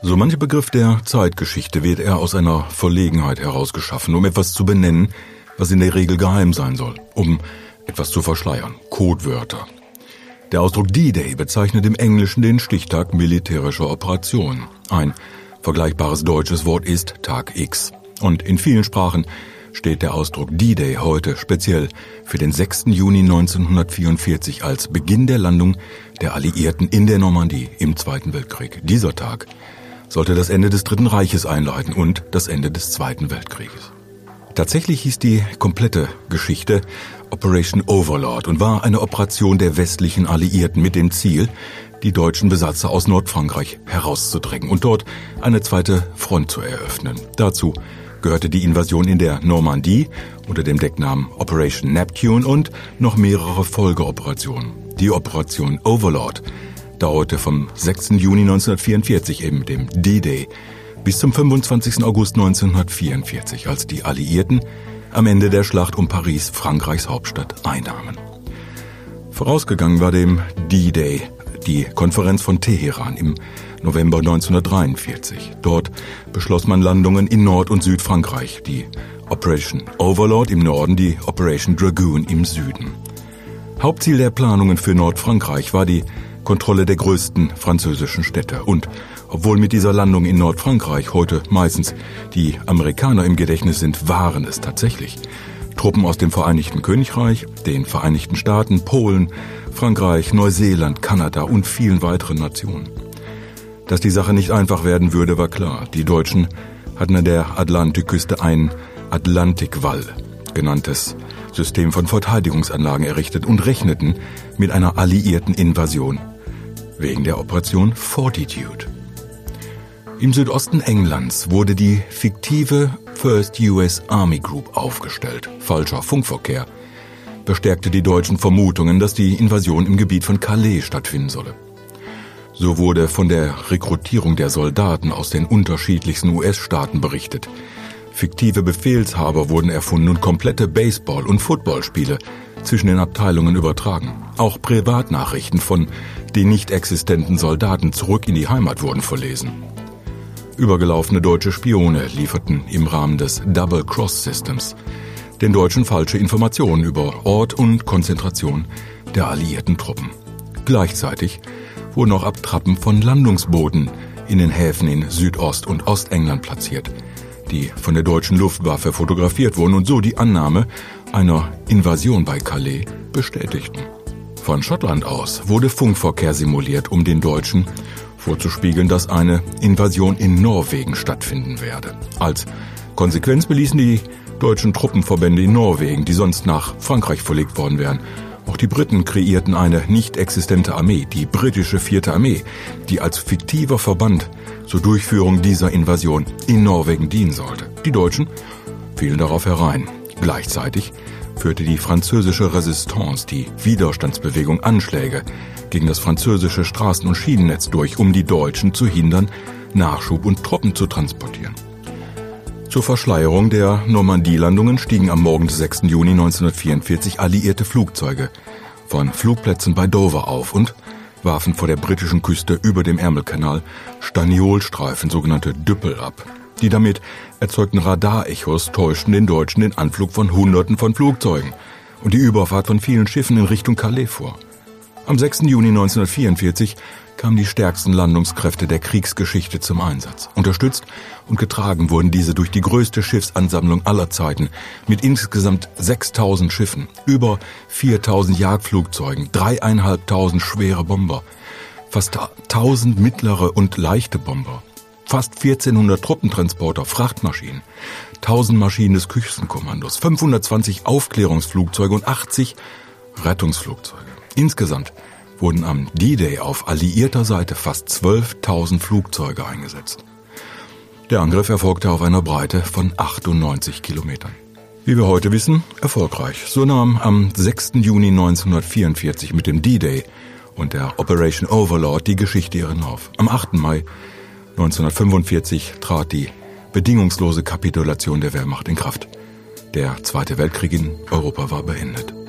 So mancher Begriff der Zeitgeschichte wird eher aus einer Verlegenheit herausgeschaffen, um etwas zu benennen, was in der Regel geheim sein soll, um etwas zu verschleiern, Codewörter. Der Ausdruck D-Day bezeichnet im Englischen den Stichtag militärischer Operationen. Ein vergleichbares deutsches Wort ist Tag X. Und in vielen Sprachen steht der Ausdruck D-Day heute speziell für den 6. Juni 1944 als Beginn der Landung der Alliierten in der Normandie im Zweiten Weltkrieg. Dieser Tag sollte das Ende des Dritten Reiches einleiten und das Ende des Zweiten Weltkrieges. Tatsächlich hieß die komplette Geschichte Operation Overlord und war eine Operation der westlichen Alliierten mit dem Ziel, die deutschen Besatzer aus Nordfrankreich herauszudrängen und dort eine zweite Front zu eröffnen. Dazu gehörte die Invasion in der Normandie unter dem Decknamen Operation Neptune und noch mehrere Folgeoperationen. Die Operation Overlord dauerte vom 6. Juni 1944, eben dem D-Day, bis zum 25. August 1944, als die Alliierten am Ende der Schlacht um Paris, Frankreichs Hauptstadt, einnahmen. Vorausgegangen war dem D-Day die Konferenz von Teheran im November 1943. Dort beschloss man Landungen in Nord- und Südfrankreich, die Operation Overlord im Norden, die Operation Dragoon im Süden. Hauptziel der Planungen für Nordfrankreich war die Kontrolle der größten französischen Städte. Und obwohl mit dieser Landung in Nordfrankreich heute meistens die Amerikaner im Gedächtnis sind, waren es tatsächlich Truppen aus dem Vereinigten Königreich, den Vereinigten Staaten, Polen, Frankreich, Neuseeland, Kanada und vielen weiteren Nationen. Dass die Sache nicht einfach werden würde, war klar. Die Deutschen hatten an der Atlantikküste ein Atlantikwall genanntes System von Verteidigungsanlagen errichtet und rechneten mit einer alliierten Invasion wegen der Operation Fortitude. Im Südosten Englands wurde die fiktive First US Army Group aufgestellt. Falscher Funkverkehr bestärkte die deutschen Vermutungen, dass die Invasion im Gebiet von Calais stattfinden solle. So wurde von der Rekrutierung der Soldaten aus den unterschiedlichsten US-Staaten berichtet. Fiktive Befehlshaber wurden erfunden und komplette Baseball- und Footballspiele zwischen den Abteilungen übertragen. Auch Privatnachrichten von den nicht existenten Soldaten zurück in die Heimat wurden verlesen. Übergelaufene deutsche Spione lieferten im Rahmen des Double Cross Systems den Deutschen falsche Informationen über Ort und Konzentration der alliierten Truppen. Gleichzeitig wurden auch Abtrappen von Landungsbooten in den Häfen in Südost- und Ostengland platziert, die von der deutschen Luftwaffe fotografiert wurden und so die Annahme einer Invasion bei Calais bestätigten. Von Schottland aus wurde Funkverkehr simuliert, um den Deutschen vorzuspiegeln, dass eine Invasion in Norwegen stattfinden werde. Als Konsequenz beließen die deutschen Truppenverbände in Norwegen, die sonst nach Frankreich verlegt worden wären. Auch die Briten kreierten eine nicht existente Armee, die britische 4. Armee, die als fiktiver Verband zur Durchführung dieser Invasion in Norwegen dienen sollte. Die Deutschen fielen darauf herein. Gleichzeitig führte die französische Resistance, die Widerstandsbewegung, Anschläge gegen das französische Straßen- und Schienennetz durch, um die Deutschen zu hindern, Nachschub und Truppen zu transportieren. Zur Verschleierung der Normandie-Landungen stiegen am Morgen des 6. Juni 1944 alliierte Flugzeuge von Flugplätzen bei Dover auf und warfen vor der britischen Küste über dem Ärmelkanal Staniolstreifen, sogenannte Düppel, ab. Die damit erzeugten Radarechos täuschten den Deutschen den Anflug von Hunderten von Flugzeugen und die Überfahrt von vielen Schiffen in Richtung Calais vor. Am 6. Juni 1944 kamen die stärksten Landungskräfte der Kriegsgeschichte zum Einsatz. Unterstützt und getragen wurden diese durch die größte Schiffsansammlung aller Zeiten mit insgesamt 6.000 Schiffen, über 4.000 Jagdflugzeugen, 3.500 schwere Bomber, fast 1.000 mittlere und leichte Bomber, fast 1.400 Truppentransporter, Frachtmaschinen, 1.000 Maschinen des Küstenkommandos, 520 Aufklärungsflugzeuge und 80 Rettungsflugzeuge. Insgesamt wurden am D-Day auf alliierter Seite fast 12.000 Flugzeuge eingesetzt. Der Angriff erfolgte auf einer Breite von 98 Kilometern. Wie wir heute wissen, erfolgreich. So nahm am 6. Juni 1944 mit dem D-Day und der Operation Overlord die Geschichte ihren Lauf. Am 8. Mai 1945 trat die bedingungslose Kapitulation der Wehrmacht in Kraft. Der Zweite Weltkrieg in Europa war beendet.